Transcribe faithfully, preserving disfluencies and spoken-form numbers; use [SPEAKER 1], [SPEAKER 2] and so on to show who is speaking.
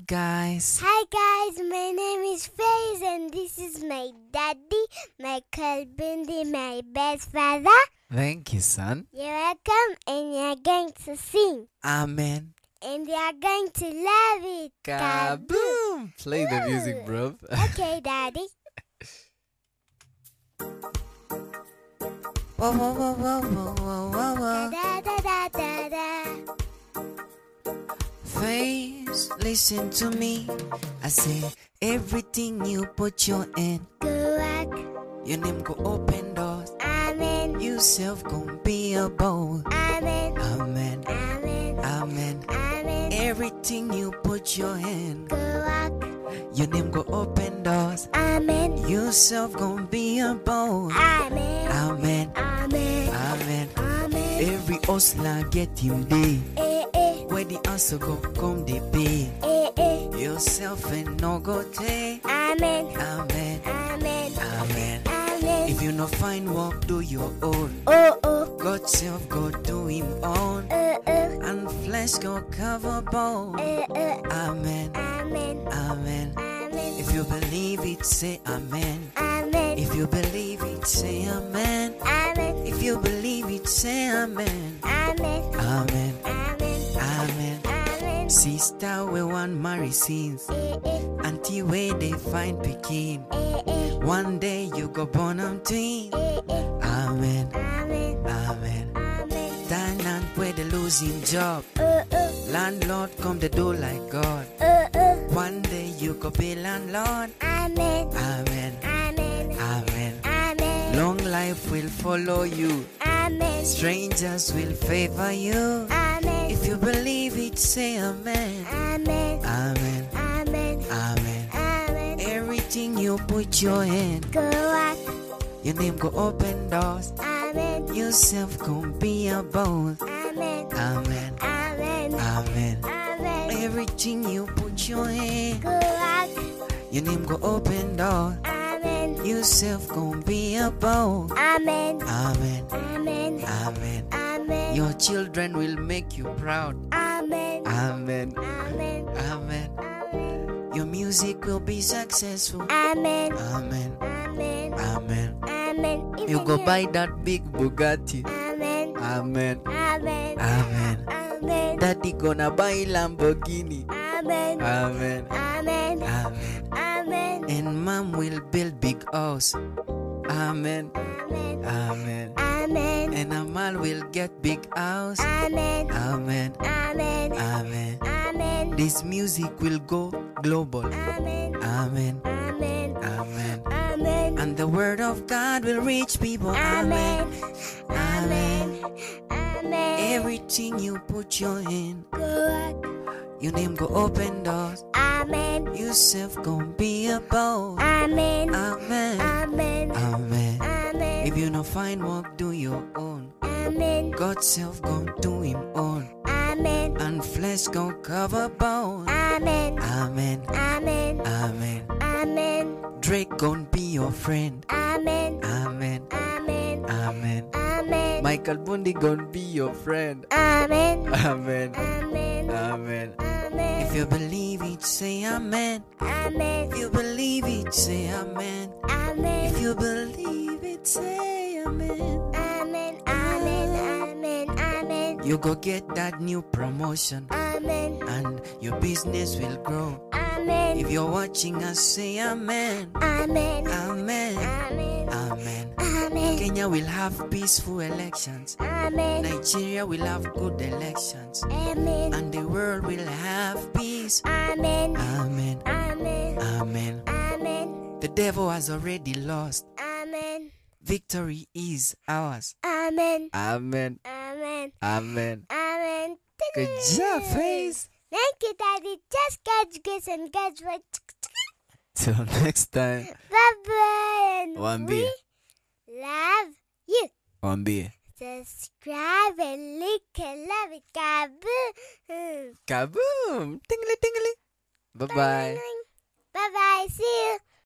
[SPEAKER 1] guys.
[SPEAKER 2] Hi guys, my name is Faith and this is my daddy, Michael Bundy, my best father.
[SPEAKER 1] Thank you, son.
[SPEAKER 2] You're welcome and you're going to sing.
[SPEAKER 1] Amen.
[SPEAKER 2] And you're going to love it.
[SPEAKER 1] Kaboom! Play the music, bro.
[SPEAKER 2] Okay, daddy.
[SPEAKER 1] Whoa, whoa, whoa, whoa, whoa, whoa, whoa, whoa.
[SPEAKER 2] Da da da da da.
[SPEAKER 1] Face, listen to me. I say everything you put your hand,
[SPEAKER 2] Go walk.
[SPEAKER 1] your name go open doors.
[SPEAKER 2] Amen.
[SPEAKER 1] You self gon' be a bowl.
[SPEAKER 2] Amen.
[SPEAKER 1] Amen.
[SPEAKER 2] Amen.
[SPEAKER 1] Amen.
[SPEAKER 2] Amen.
[SPEAKER 1] Everything you put your hand,
[SPEAKER 2] Go walk.
[SPEAKER 1] your name go open doors.
[SPEAKER 2] Amen.
[SPEAKER 1] You self gon' be a bowl.
[SPEAKER 2] Amen.
[SPEAKER 1] Amen.
[SPEAKER 2] Amen.
[SPEAKER 1] Amen.
[SPEAKER 2] Amen.
[SPEAKER 1] Every hustler get him day.
[SPEAKER 2] Eh eh.
[SPEAKER 1] Where the answer go come the pay.
[SPEAKER 2] Eh eh.
[SPEAKER 1] Yourself and no go take.
[SPEAKER 2] Amen.
[SPEAKER 1] Amen.
[SPEAKER 2] Amen.
[SPEAKER 1] Amen.
[SPEAKER 2] Amen.
[SPEAKER 1] If you no find work, do your own.
[SPEAKER 2] Oh oh.
[SPEAKER 1] God self go do him own.
[SPEAKER 2] Uh uh.
[SPEAKER 1] And flesh go cover bone.
[SPEAKER 2] Uh uh.
[SPEAKER 1] Amen.
[SPEAKER 2] Amen.
[SPEAKER 1] Amen.
[SPEAKER 2] Amen.
[SPEAKER 1] If you believe it, say amen.
[SPEAKER 2] Amen.
[SPEAKER 1] If you believe it, say amen.
[SPEAKER 2] Amen.
[SPEAKER 1] If you believe it, say amen.
[SPEAKER 2] Amen.
[SPEAKER 1] Amen.
[SPEAKER 2] Amen.
[SPEAKER 1] Amen.
[SPEAKER 2] Amen.
[SPEAKER 1] Sister, we want marry sins.
[SPEAKER 2] Eh eh.
[SPEAKER 1] Auntie, where they find Pekin.
[SPEAKER 2] Eh eh.
[SPEAKER 1] One day you go born them twin.
[SPEAKER 2] Eh eh.
[SPEAKER 1] Amen.
[SPEAKER 2] Amen.
[SPEAKER 1] Amen.
[SPEAKER 2] Amen.
[SPEAKER 1] Tenant where they losing job.
[SPEAKER 2] Uh uh.
[SPEAKER 1] Landlord come the door like God.
[SPEAKER 2] Uh uh.
[SPEAKER 1] One day you go be landlord.
[SPEAKER 2] Amen.
[SPEAKER 1] Amen.
[SPEAKER 2] Amen.
[SPEAKER 1] Amen.
[SPEAKER 2] Amen.
[SPEAKER 1] Long life will follow you.
[SPEAKER 2] Amen.
[SPEAKER 1] Strangers will favor you.
[SPEAKER 2] Amen.
[SPEAKER 1] If you believe it, say amen.
[SPEAKER 2] Amen.
[SPEAKER 1] Amen.
[SPEAKER 2] Amen.
[SPEAKER 1] Amen.
[SPEAKER 2] Amen.
[SPEAKER 1] Everything you put your hand,
[SPEAKER 2] Go walk.
[SPEAKER 1] your name go open doors.
[SPEAKER 2] Amen.
[SPEAKER 1] Yourself gon' be a boss.
[SPEAKER 2] Amen.
[SPEAKER 1] Amen.
[SPEAKER 2] Amen.
[SPEAKER 1] Amen.
[SPEAKER 2] Amen.
[SPEAKER 1] Everything you put your hand,
[SPEAKER 2] Go walk.
[SPEAKER 1] your name go open doors.
[SPEAKER 2] Amen.
[SPEAKER 1] Yourself gon' be a boss.
[SPEAKER 2] Amen.
[SPEAKER 1] Amen.
[SPEAKER 2] Amen.
[SPEAKER 1] Amen.
[SPEAKER 2] Amen.
[SPEAKER 1] Your children will make you proud.
[SPEAKER 2] Amen.
[SPEAKER 1] Amen.
[SPEAKER 2] Amen.
[SPEAKER 1] Amen.
[SPEAKER 2] Amen.
[SPEAKER 1] Your music will be successful.
[SPEAKER 2] Amen.
[SPEAKER 1] Amen.
[SPEAKER 2] Amen.
[SPEAKER 1] Amen.
[SPEAKER 2] Amen.
[SPEAKER 1] You go buy that big Bugatti.
[SPEAKER 2] Amen.
[SPEAKER 1] Amen.
[SPEAKER 2] Amen.
[SPEAKER 1] Amen.
[SPEAKER 2] Amen.
[SPEAKER 1] Daddy gonna buy Lamborghini.
[SPEAKER 2] Amen.
[SPEAKER 1] Amen.
[SPEAKER 2] Amen.
[SPEAKER 1] Amen.
[SPEAKER 2] Amen.
[SPEAKER 1] And mom will build big house. Amen.
[SPEAKER 2] Amen.
[SPEAKER 1] Amen.
[SPEAKER 2] Amen.
[SPEAKER 1] And Amal will get big house.
[SPEAKER 2] Amen.
[SPEAKER 1] Amen.
[SPEAKER 2] Amen.
[SPEAKER 1] Amen.
[SPEAKER 2] Amen.
[SPEAKER 1] This music will go global.
[SPEAKER 2] Amen.
[SPEAKER 1] Amen.
[SPEAKER 2] Amen.
[SPEAKER 1] Amen.
[SPEAKER 2] Amen.
[SPEAKER 1] And the word of God will reach people.
[SPEAKER 2] Amen.
[SPEAKER 1] Amen.
[SPEAKER 2] Amen. Amen.
[SPEAKER 1] Everything you put your hand,
[SPEAKER 2] Go walk.
[SPEAKER 1] your name go open doors.
[SPEAKER 2] Amen.
[SPEAKER 1] Yourself gon' be a boss.
[SPEAKER 2] Amen.
[SPEAKER 1] Amen.
[SPEAKER 2] Amen.
[SPEAKER 1] Amen.
[SPEAKER 2] Amen.
[SPEAKER 1] If you no find work, do your own.
[SPEAKER 2] Amen.
[SPEAKER 1] God self gon' do him own.
[SPEAKER 2] Amen.
[SPEAKER 1] And flesh gon' cover bone.
[SPEAKER 2] Amen.
[SPEAKER 1] Amen.
[SPEAKER 2] Amen.
[SPEAKER 1] Amen.
[SPEAKER 2] Amen.
[SPEAKER 1] Drake gon' be your friend.
[SPEAKER 2] Amen.
[SPEAKER 1] Amen.
[SPEAKER 2] Amen.
[SPEAKER 1] Amen.
[SPEAKER 2] Amen.
[SPEAKER 1] Michael Bundy gon' be your friend.
[SPEAKER 2] Amen.
[SPEAKER 1] Amen.
[SPEAKER 2] Amen.
[SPEAKER 1] Amen.
[SPEAKER 2] Amen.
[SPEAKER 1] If you believe it, say amen.
[SPEAKER 2] Amen.
[SPEAKER 1] If you believe it, say amen.
[SPEAKER 2] Amen.
[SPEAKER 1] If you believe it, say amen.
[SPEAKER 2] Amen. Amen. Amen. Amen.
[SPEAKER 1] You go get that new promotion
[SPEAKER 2] Amen.
[SPEAKER 1] and your business will grow.
[SPEAKER 2] Amen.
[SPEAKER 1] If you're watching us, say amen.
[SPEAKER 2] Amen.
[SPEAKER 1] Amen.
[SPEAKER 2] Amen.
[SPEAKER 1] Amen.
[SPEAKER 2] Amen.
[SPEAKER 1] Kenya will have peaceful elections.
[SPEAKER 2] Amen.
[SPEAKER 1] Nigeria will have good elections.
[SPEAKER 2] Amen.
[SPEAKER 1] And the world will have peace.
[SPEAKER 2] Amen.
[SPEAKER 1] Amen.
[SPEAKER 2] Amen.
[SPEAKER 1] Amen.
[SPEAKER 2] Amen.
[SPEAKER 1] The devil has already lost.
[SPEAKER 2] Amen.
[SPEAKER 1] Victory is ours.
[SPEAKER 2] Amen.
[SPEAKER 1] Amen.
[SPEAKER 2] Amen.
[SPEAKER 1] Amen.
[SPEAKER 2] Amen.
[SPEAKER 1] Good job, Face.
[SPEAKER 2] Thank you, Daddy. Just catch grace and catch what.
[SPEAKER 1] Till next time.
[SPEAKER 2] Bye bye.
[SPEAKER 1] One
[SPEAKER 2] We
[SPEAKER 1] beer.
[SPEAKER 2] love you.
[SPEAKER 1] One beer.
[SPEAKER 2] Subscribe and like and love it. Kaboom.
[SPEAKER 1] Kaboom! Tingly tingly. Bye bye.
[SPEAKER 2] Bye bye. See you.